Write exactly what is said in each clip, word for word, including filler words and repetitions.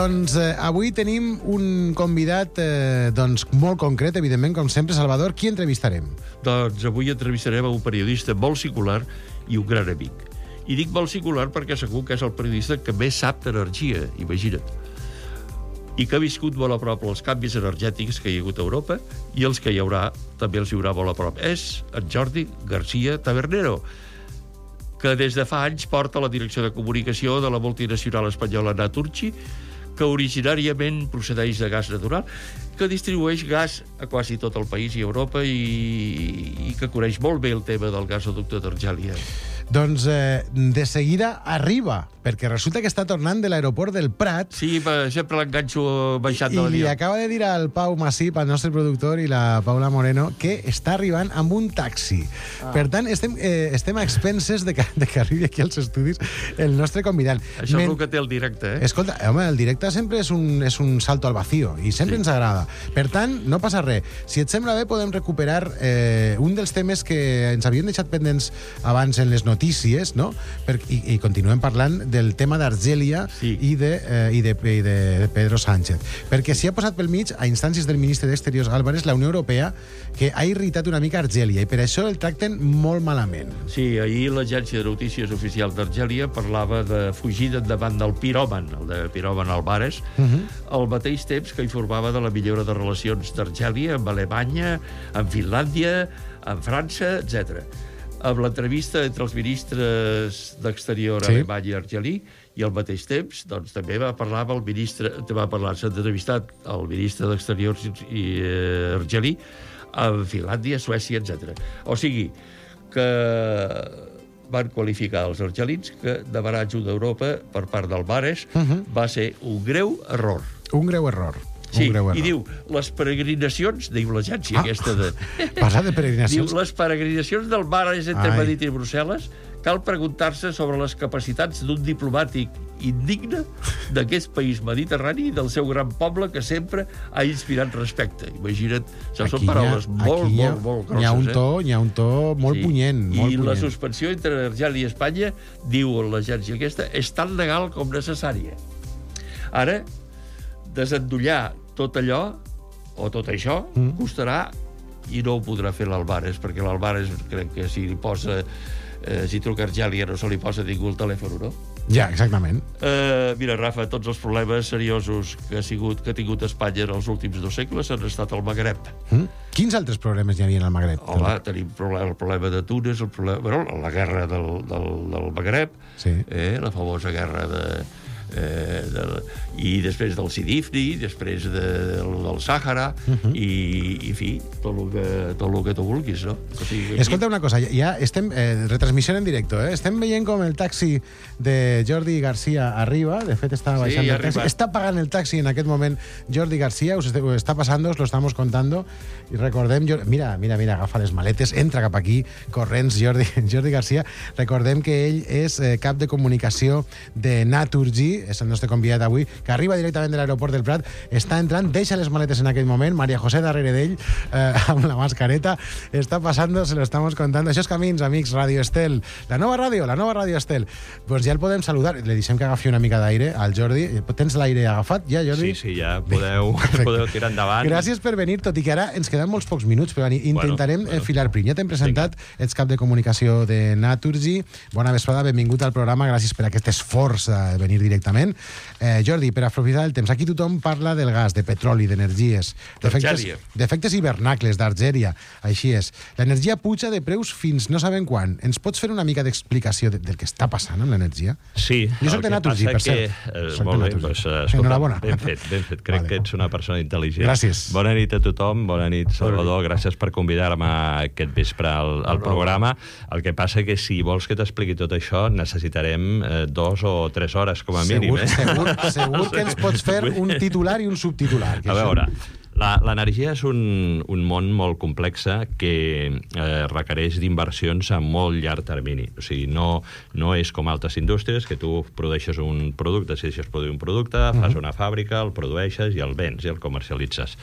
Doncs eh, avui tenim un convidat eh, doncs, molt concret, evidentment, com sempre. Salvador, qui entrevistarem? Doncs avui entrevistarem a un periodista molt singular i un gran amic. I dic molt singular perquè segur que és el periodista que més sap d'energia, imagina't. I que ha viscut molt a prop els canvis energètics que hi ha hagut a Europa i els que hi haurà, també els hi haurà molt a prop. És en Jordi García Tabernero, que des de fa anys porta la direcció de comunicació de la multinacional espanyola Naturgy, que originàriament procedeix de gas natural, que distribueix gas a quasi tot el país i Europa i, i que coneix molt bé el tema del gasoducte d'Argèlia. Doncs eh, de seguida arriba, perquè resulta que està tornant de l'aeroport del Prat. Sí, sempre l'enganxo baixant de I li l'avió. acaba de dir al Pau Massip, al nostre productor, i la Paula Moreno, que està arribant amb un taxi. Ah. Per tant, estem, eh, estem a expenses de que, de que arribi aquí als estudis el nostre convidat. Això Men... és el que té el directe, eh? Escolta, home, el directe sempre és un, és un salto al vacío, i sempre sí. ens agrada. Per tant, no passa res. Si et sembla bé, podem recuperar eh, un dels temes que ens havien deixat pendents abans en les notícies, no? Per, i, i continuem parlant del tema d'Argèlia sí. i, de, eh, i, de, i de, de Pedro Sánchez. Perquè s'hi ha posat pel mig, a instàncies del ministre d'Exteriors Álvarez, la Unió Europea, que ha irritat una mica Argèlia, i per això el tracten molt malament. Sí, ahir l'agència de notícies oficial d'Argèlia parlava de fugida endavant del piròman, el de piròman Álvarez, uh -huh. al mateix temps que informava de la millora de relacions d'Argèlia amb Alemanya, amb Finlàndia, amb França, etcètera. Amb l'entrevista entre els ministres d'Exterior sí. alemany i argelí, i al mateix temps doncs, també va parlar amb el ministre, va parlar, s'ha entrevistat el ministre d'Exterior i eh, argelí, amb Finlàndia, Suècia, etcètera. O sigui, que van qualificar els argelins que demanar ajuda a Europa per part d'Álvarez uh -huh. va ser un greu error. Un greu error. Sí, i diu, les peregrinacions, diu l'agència ah, aquesta de... Parlar de peregrinacions? Diu, les peregrinacions del Mares entre Ai. Madrid i Brussel·les, cal preguntar-se sobre les capacitats d'un diplomàtic indigne d'aquest país mediterrani i del seu gran poble que sempre ha inspirat respecte. Imagina't, això són paraules ha, molt, ha, molt, molt grosses. Hi ha un to, eh? hi ha un to molt sí. punyent. Molt I punyent. La suspensió entre Argèlia i Espanya, diu l'agència aquesta, és tan legal com necessària. Ara, desendollar tot allò, o tot això, mm. costarà i no ho podrà fer l'Álvarez, perquè l'Álvarez crec que si li posa, eh, si truca a Argèlia no se li posa ningú el telèfon, no? Ja, exactament. Eh, mira, Rafa, tots els problemes seriosos que ha, sigut, que ha tingut Espanya en els últims dos segles han estat al Magreb. Mm? Quins altres problemes hi havia al Magreb? Home, tenim problema, el problema de Túnez, el problema, bueno, la guerra del, del, del Magreb, sí. eh, la famosa guerra de... Eh, del, i després del Sidifni, després de, del, del Sàhara, uh -huh. i, i, en fi, tot el que, tot el que tu vulguis, no? O sigui, escolta una cosa, ja estem, eh, retransmissió en directe, eh? Estem veient com el taxi de Jordi García arriba, de fet està baixant sí, el taxi, està pagant el taxi en aquest moment Jordi García, us està passant, us lo estamos contando, i recordem, mira, mira, mira, agafa les maletes, entra cap aquí, corrents, Jordi, Jordi García, recordem que ell és eh, cap de comunicació de Naturgy, és el nostre convidat avui, que arriba directament de l'aeroport del Prat, està entrant, deixa les maletes en aquell moment, María José darrere d'ell, eh, amb la mascareta, està passando, se lo estamos contando. Això és Camins, amics, Radio Estel. La nova ràdio, la nova Ràdio Estel. Pues ja el podem saludar. Le deixem que agafi una mica d'aire al Jordi. Tens l'aire agafat ja, Jordi? Sí, sí, ja podeu, podeu tirar endavant. Gràcies per venir, tot i que ara ens queden molts pocs minuts, però intentarem bueno, bueno. filar prim. Ja t'hem presentat, Vinga. Ets cap de comunicació de Naturgy. Bona vesprada, benvingut al programa, gràcies per aquest esforç de venir directament. Eh, Jordi, per aprofitar el temps, aquí tothom parla del gas, de petroli, d'energies, d'efectes hivernacles, d'Argèlia, així és. L'energia puja de preus fins no sabem quan. Ens pots fer una mica d'explicació de, del que està passant amb l'energia? Sí. Jo soc de Naturgy, per cert. Eh, molt bé, doncs, escolta, enhorabona. Ben fet, ben fet. Crec vale. que ets una persona intel·ligent. Gràcies. Bona nit a tothom, bona nit, Salvador. Gràcies per convidar-me aquest vespre al, al programa. El que passa que si vols que t'expliqui tot això, necessitarem eh, dos o tres hores, com a mínim. Segur, eh? segur, segur que ens pots fer un titular i un subtitular. A veure, l'energia és un, un món molt complex que eh, requereix d'inversions a molt llarg termini. O sigui, no, no és com altres indústries, que tu produeixes un producte, si deixes produir un producte, uh -huh. fas una fàbrica, el produeixes i el vens i el comercialitzes.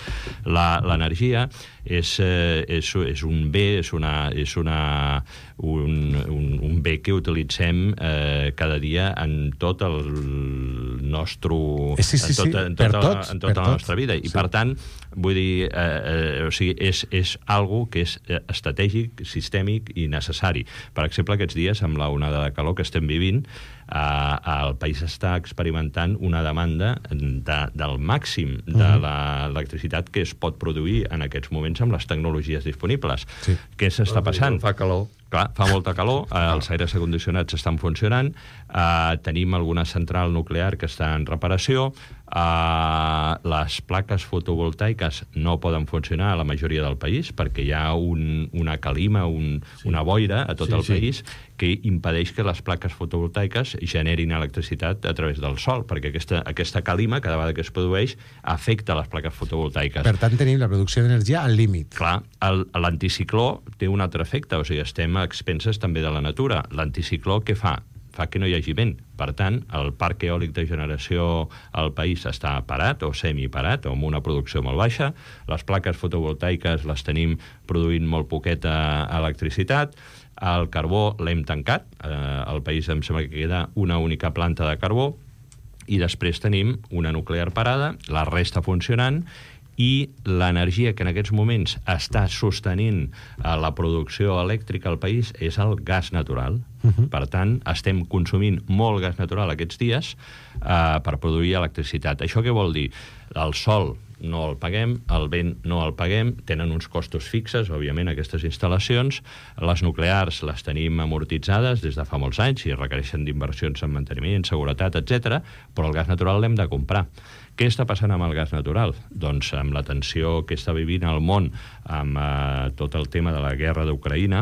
L'energia és, eh, és, és un bé, és, una, és una, un, un, un bé que utilitzem eh, cada dia en tot el nostre... Sí, sí, sí, en tota, en per tota, tots, en tota per la tots. nostra vida. I, Sí. per tant, vull dir, eh, eh, o sigui, és, és algo que és estratègic, sistèmic i necessari. Per exemple, aquests dies, amb la onada de calor que estem vivint, eh, el país està experimentant una demanda de, del màxim de Mhm. l'electricitat que es pot produir en aquests moments amb les tecnologies disponibles. Sí. Què s'està passant? Fa calor. Clar, fa molta calor, eh, els aires acondicionats estan funcionant, eh, tenim alguna central nuclear que està en reparació, eh, les plaques fotovoltaiques no poden funcionar a la majoria del país perquè hi ha un, una calima, un, sí. una boira a tot Sí, el sí. país que impedeix que les plaques fotovoltaiques generin electricitat a través del sol, perquè aquesta, aquesta calima, cada vegada que es produeix, afecta les plaques fotovoltaiques. Per tant, tenim la producció d'energia al límit. Clar, el- l'anticicló té un altre efecte, o sigui, estem a expenses també de la natura. L'anticicló què fa? Fa que no hi hagi vent. Per tant, el parc eòlic de generació al país està parat o semiparat o amb una producció molt baixa. Les plaques fotovoltaiques les tenim produint molt poqueta electricitat. El carbó l'hem tancat. Eh, al país em sembla que queda una única planta de carbó i després tenim una nuclear parada, la resta funcionant, i l'energia que en aquests moments està sostenint eh, la producció elèctrica al país és el gas natural. Uh-huh. Per tant, estem consumint molt gas natural aquests dies eh, per produir electricitat. Això què vol dir? El sol no el paguem, el vent no el paguem, tenen uns costos fixes, òbviament, aquestes instal·lacions. Les nuclears les tenim amortitzades des de fa molts anys i requereixen d'inversions en manteniment, seguretat, etcètera, però el gas natural l'hem de comprar. Què està passant amb el gas natural? Doncs amb la tensió que està vivint el món amb eh, tot el tema de la guerra d'Ucraïna,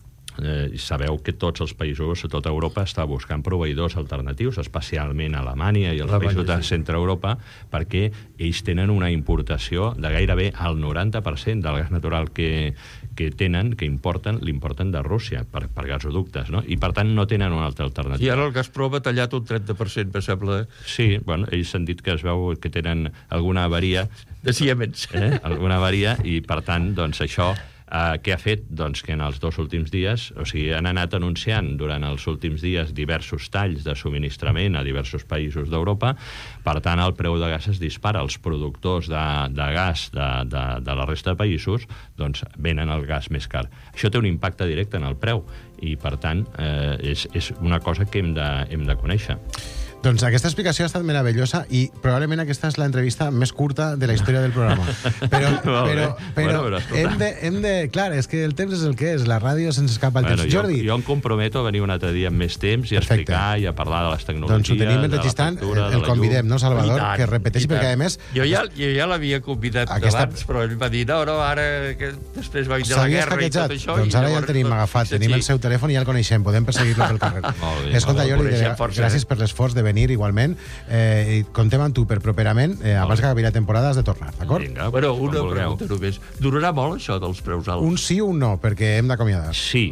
eh, sabeu que tots els països a tota Europa estan buscant proveïdors alternatius, especialment Alemanya i els Alemanya, països de sí. centre Europa, perquè ells tenen una importació de gairebé el noranta per cent del gas natural que, que tenen, que importen, l'importen de Rússia per, per gasoductes, no? I per tant no tenen una altra alternativa. I ara el Gazprom ha tallat un trenta per cent, me sembla, Sí, bueno, ells han dit que es veu que tenen alguna avaria, de Siemens. eh? alguna avaria, i per tant, doncs això eh, què ha fet? Doncs que en els dos últims dies, o sigui, han anat anunciant durant els últims dies diversos talls de subministrament a diversos països d'Europa, per tant el preu de gas es dispara. Els productors de, de gas de, de, de la resta de països doncs venen el gas més car. Això té un impacte directe en el preu i per tant eh, és, és una cosa que hem de, hem de conèixer. Doncs aquesta explicació ha estat meravellosa i probablement aquesta és l'entrevista més curta de la història del programa. Però, Molt bé. però, però Bueno, però escolta. hem, de, hem de... Clar, és que el temps és el que és. La ràdio se'ns escapa el Bueno, temps. jo, Jordi, jo em comprometo a venir un altre dia amb més temps i a Perfecte. explicar i a parlar de les tecnologies, doncs ho tenim de la enregistrant, factura, el, de el la convidem, llum. no, Salvador? I tant, Que repeteixi, i tant. perquè a més... Jo ja, jo ja l'havia convidat Aquesta- abans, però ell va dir, no, no, ara que després va vindre la S'havia guerra i escaquejat? tot això... Doncs i ara ja el llavors, tenim doncs, agafat, sí, tenim sí. el seu telèfon i ja el coneixem, podem perseguir-lo pel carrer. Molt bé. Escolta, El Jordi, coneixem gra- força, gràcies eh? per l'esforç de venir igualment. Eh, i contem amb tu per properament, eh, abans que acabi la temporada has de tornar, d'acord? Vinga, Bueno, com una vulgueu. pregunta només. Durarà molt això dels preus alts? Un sí o un no, perquè hem d'acomiadar. Sí.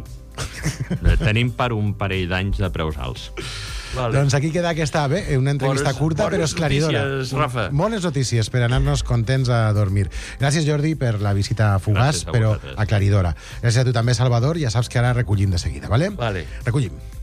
Tenim per un parell d'anys de preus alts. Vale. Doncs aquí queda aquesta, bé, una entrevista Bones- curta però bones esclaridora. notícies, Rafa. Bones notícies per anar-nos contents a dormir. Gràcies, Jordi, per la visita fugaç, Gràcies a però vosaltres. aclaridora. Gràcies a tu també, Salvador. Ja saps que ara recollim de seguida, vale? Vale. Recollim.